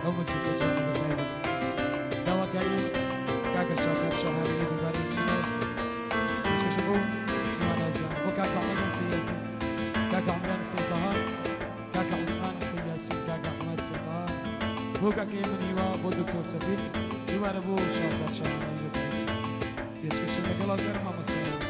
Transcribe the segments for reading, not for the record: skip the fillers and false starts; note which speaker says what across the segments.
Speaker 1: أمك بسجون زكاية دوا كريم كاكا شاكر شهري دوباري نينو شو شبو إيمان أزان وكاكا عمر سياسي كاكا عمران سيطهار كاكا عثمان سياسي كاكا أحمد سيطهار بو كاكا يمني وبو دكتور سفير دوباره بو شاكر شهري بيشكش المجال أكبر ما مسير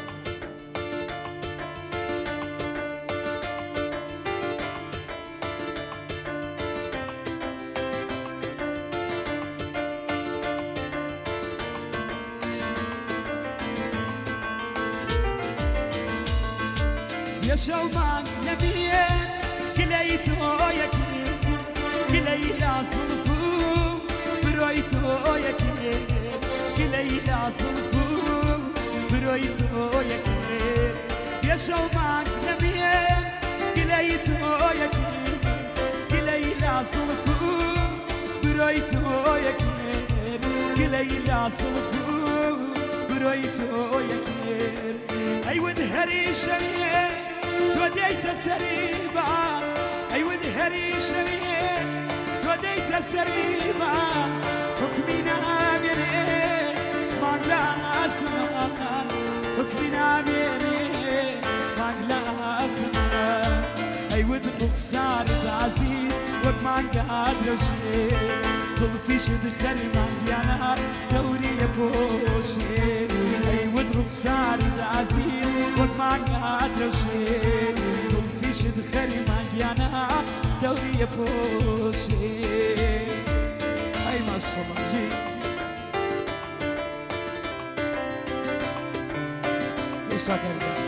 Speaker 1: يا شومان نبيين كليتو يكين كليلا صنفو برويتو يكين كليلا صنفو برويتو يكين يا شومان نبيين كليتو يكين كليلا صنفو برويتو يكين كليلا صنفو برويتو يكين أيود هريشة توديت سريبا أيود هريشة توديت سريبا حكمنا بيني ما أسمع حكمنا بيني ما أسمع أيود بوكسار العزيز وما قادر شيء صلفي شد خرما يانا دوري بوشي أيود بوكسار العزيز وما قادر شيء صلفي شد خرما يانا دوري بوشي أي ما صلى وش فاكر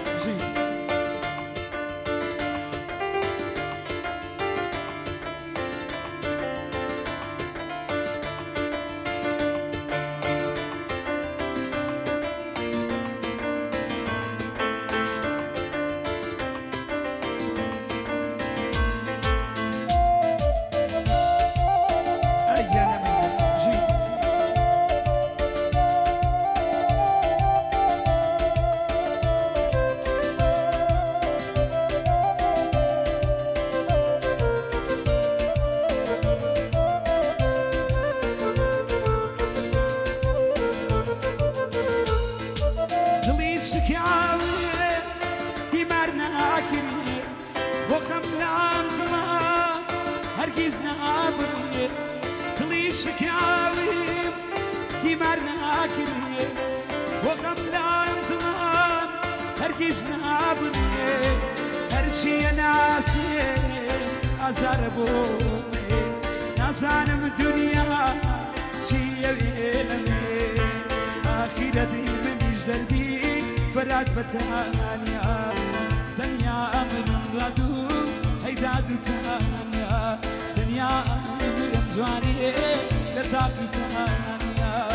Speaker 1: هرگز نبری دلیش کاویم تیمار نکری وقم لاندم هرگز نبری هرچی ناسی آزار بوی نزانم دنیا چیه ویلمی آخرتی منیش دردی فرات بتانیا دنیا من ردو هيداد تانيا دنيا من جواني لتاقي تانيا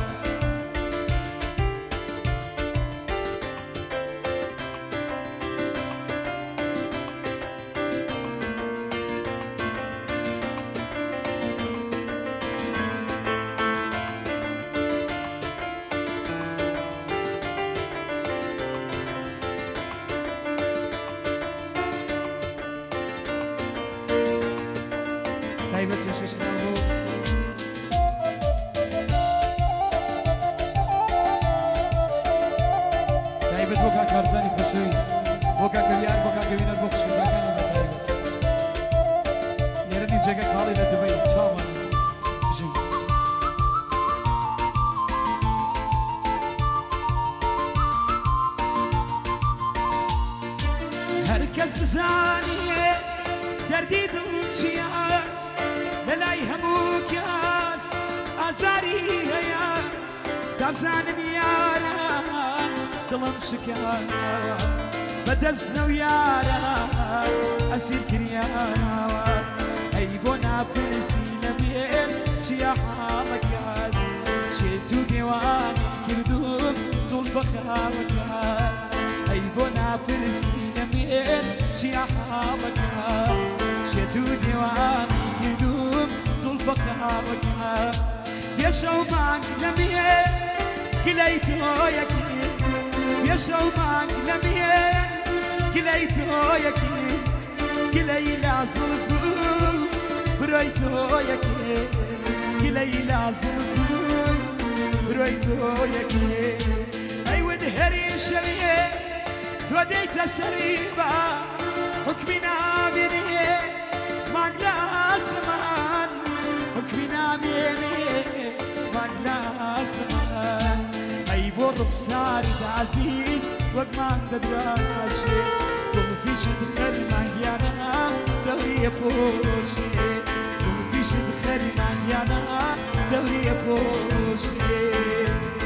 Speaker 1: طيبت يشوش كابو طيبت بوكا كارزاني خوشويس بوكا كبيار بوكا كبينر بوكش بزاكاني طيبت نيرني جاكا خالي لدبي شامان جي هركز بزاني دردي دوشيا للاي هموك ياس أزاري هيا تفزان يارا دلم شكا بدزنا ويارا أسير كريانا أي بونا برسي نبيل شيا حامك شيتو ديواني كردوم زلف خامك أي بونا برسي نبيل شيا حامك شيتو ديواني كردوم زلف خامك يا شومان نبيل قليتو يكين يا شومان نبيل قليتو يكين قليلا زلفو بريتو يكين دلي لازم كون رويتو يكي أي ودهري شريه توديت سريبا حكمنا بيني من لا سمان حكمنا بيني من لا سمان أي بورك سارد عزيز وقمان تدراشي زوم في شد مهيانا دوري بوشي زوم في شد مهيانا دوري بوشي